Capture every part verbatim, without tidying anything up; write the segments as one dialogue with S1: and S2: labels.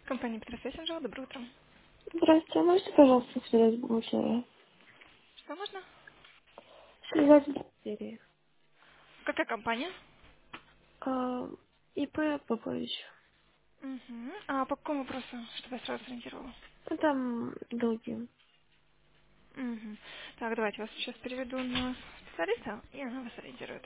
S1: Компания Петросвесенжа, доброе утро.
S2: Здравствуйте, а можете, пожалуйста, связать с бухгалтерией?
S1: Что можно?
S2: Связать с бухгалтерией.
S1: Какая компания?
S2: А, ИП Попович.
S1: Угу. А по какому вопросу, чтобы я сразу сориентировала?
S2: Ну, там долги.
S1: Угу. Так, давайте вас сейчас переведу на специалиста, и она вас ориентирует.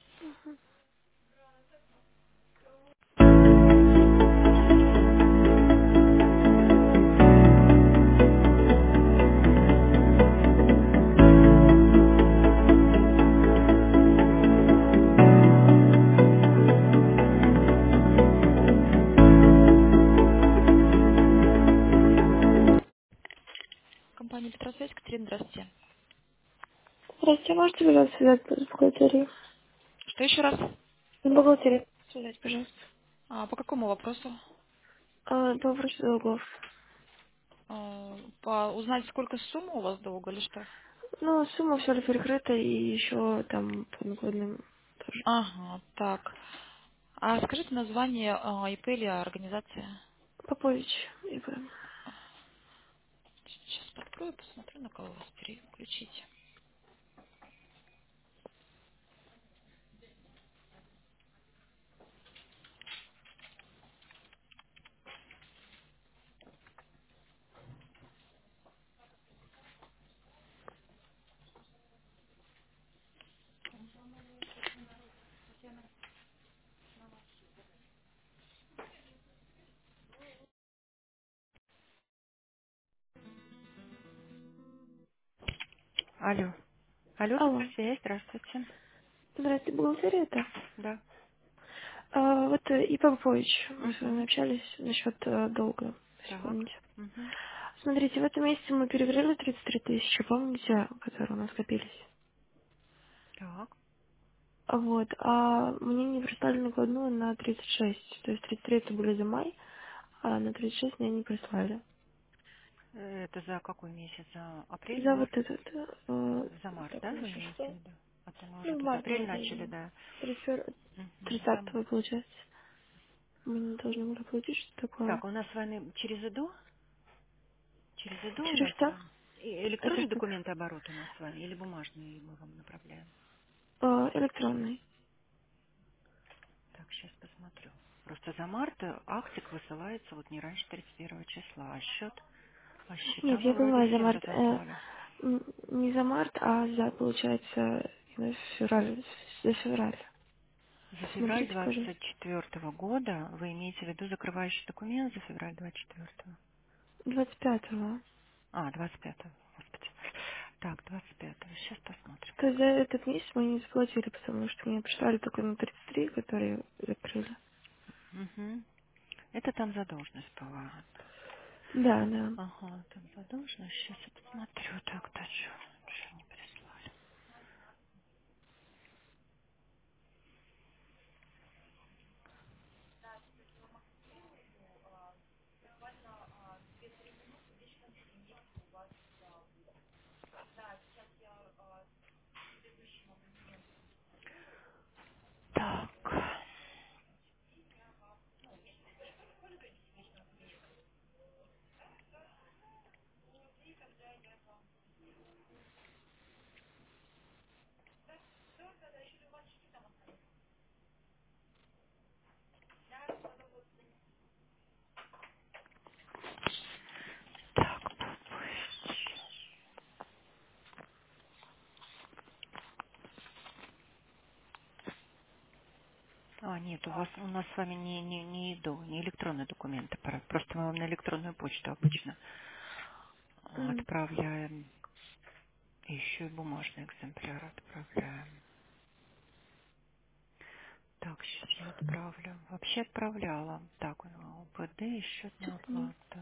S1: Компания Петросвязь, Катерина, здравствуйте.
S2: Здравствуйте, а можете, пожалуйста, связать с бухгалтерией?
S1: Что еще раз?
S2: С бухгалтерией. Связать, пожалуйста.
S1: А, по какому вопросу?
S2: А, по вопросу долгов.
S1: А, по узнать, сколько сумма у вас долга или что?
S2: Ну, сумма все ли перекрыта, и еще там по накладным тоже.
S1: Ага, так. А скажите название а, ИП или организации?
S2: Попович ИП.
S1: Сейчас открою, посмотрю, на кого вас переключить. Алло. Алло,
S2: Алло.
S1: Петросвязь, здравствуйте.
S2: Здравствуйте, бухгалтерия это?
S1: Да.
S2: А, вот э, ИП Попович. Мы с вами
S1: Угу.
S2: общались насчет э, долга, если
S1: Так.
S2: помните.
S1: Угу.
S2: Смотрите, в этом месяце мы перекрыли тридцать три тысячи, помните, которые у нас копились?
S1: Так.
S2: А Вот, а мне не прислали накладную на тридцать шесть. То есть тридцать три это были за май, а на тридцать шесть мне не прислали.
S1: Э, Это за какой месяц? За апрель,
S2: За вот
S1: март?
S2: этот, э,
S1: За март,
S2: так,
S1: да,
S2: у нас
S1: вы
S2: сейчас
S1: имеете в
S2: что?
S1: виду? А то мы уже
S2: Ну, в
S1: тут
S2: марте
S1: апрель
S2: мы
S1: начали,
S2: должны.
S1: да. Мгм. За
S2: тридцатого
S1: март.
S2: получается. Мы не должны были получить что такое.
S1: Так, у нас с вами через ИДО? Через ИДО у
S2: Через
S1: нас с
S2: что?
S1: вами? И
S2: Это
S1: электронный
S2: что?
S1: документ оборот у нас с вами или бумажный мы вам направляем?
S2: Э, электронный.
S1: Так, сейчас посмотрю. Просто за март э, актик высылается вот не раньше тридцать первого числа, а счет, а счета
S2: Нет, я
S1: мы вроде
S2: понимаю, за
S1: всем
S2: март. Э,
S1: разослали.
S2: м, не за март, а за, получается, именно февраль. За февраль.
S1: За февраль
S2: Смотрите, пожалуйста.
S1: двадцать четвёртого года вы имеете в виду закрывающий документ за февраль двадцать четвёртого?
S2: двадцать пятого.
S1: А, двадцать пятого, господи. Так, двадцать пятого. Сейчас посмотрим.
S2: То есть за этот месяц мы не заплатили, потому что мне прислали только на тридцать три, которые закрыли.
S1: Угу. Это там задолженность была.
S2: Да, да.
S1: Ага, там задолженность. Сейчас я посмотрю. Так, да что, что не прислали. Так. Так, а, нет, у вас у нас с вами не, не, не ИДО, не электронные документы. пора- Просто мы вам на электронную почту обычно а,
S2: М,
S1: отправляем. И еще и бумажный экземпляр отправляем. Так, сейчас я отправлю. Вообще отправляла. Так, ну, УПД и счет на
S2: секунду.
S1: оплату.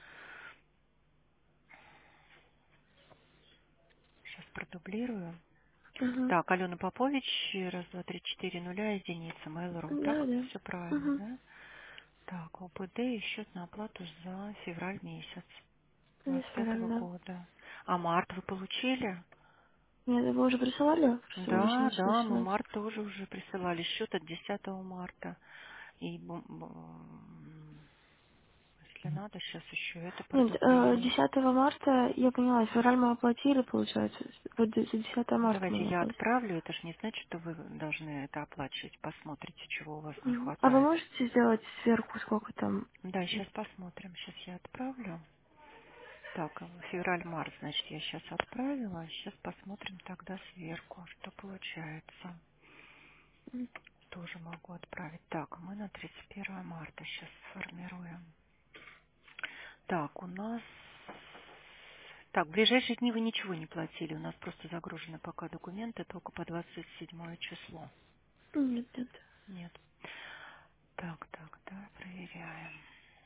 S1: Сейчас продублирую.
S2: Ага.
S1: Так, Алена Попович, раз, два, три, четыре, нуля, единица, Mail.ru.
S2: Да,
S1: Так,
S2: да.
S1: все правильно,
S2: Ага.
S1: да? Так, УПД и счет на оплату за февраль месяц
S2: Не
S1: двадцать пятого
S2: да.
S1: года. А март вы получили?
S2: Нет, вы уже присылали? Просто вы еще
S1: Да,
S2: начали
S1: да, мы
S2: снимать.
S1: март тоже уже присылали счет от десятого марта. И бу- бу- надо сейчас еще это
S2: Нет, э,
S1: продублировать.
S2: десятого марта, я поняла, февраль мы оплатили, получается. Вот за десятого марта мы
S1: Давайте
S2: не
S1: я
S2: оплатили.
S1: отправлю, это же не значит, что вы должны это оплачивать. Посмотрите, чего у вас не
S2: Мгм. А вы
S1: хватает.
S2: можете сделать сверху, сколько там?
S1: Да, сейчас посмотрим. Сейчас я отправлю. Так, а февраль-март, значит, я сейчас отправила. Сейчас посмотрим тогда сверху, что получается. Тоже могу отправить. Так, мы на тридцать первое марта сейчас сформируем. Так, у нас... Так, в ближайшие дни вы ничего не платили. У нас просто загружены пока документы только по двадцать седьмое число.
S2: Нет, нет.
S1: Нет. Так, так, да, проверяем.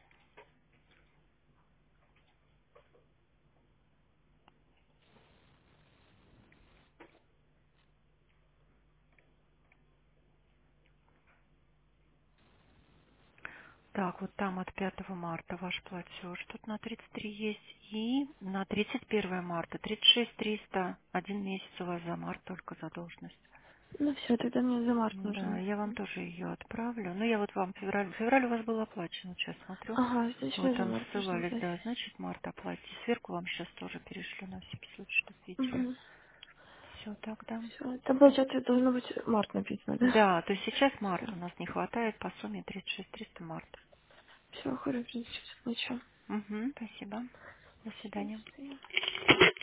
S1: Так, вот там от пятого марта ваш платеж. Тут на тридцать три есть. И на тридцать первое марта тридцать шесть триста. Один месяц у вас за март только задолженность.
S2: Ну все, тогда мне за март
S1: Да,
S2: нужно.
S1: я вам тоже ее отправлю. Ну, я вот вам февраль... Февраль у вас был оплачен, вот сейчас смотрю.
S2: Ага, значит,
S1: Вы
S2: мне за
S1: там
S2: март нужно
S1: ссылались,
S2: платить.
S1: да, значит, март оплатите. Сверху вам сейчас тоже перешлю на всякий случай, чтобы видели.
S2: Угу.
S1: Все тогда.
S2: Все. Там, получается, должно быть март написано, да?
S1: Да, то есть сейчас март
S2: Все.
S1: у нас не хватает по сумме тридцать шесть триста марта.
S2: Все, хорошо, сейчас плачу.
S1: Угу, спасибо. До
S2: Все,
S1: свидания.
S2: до свидания.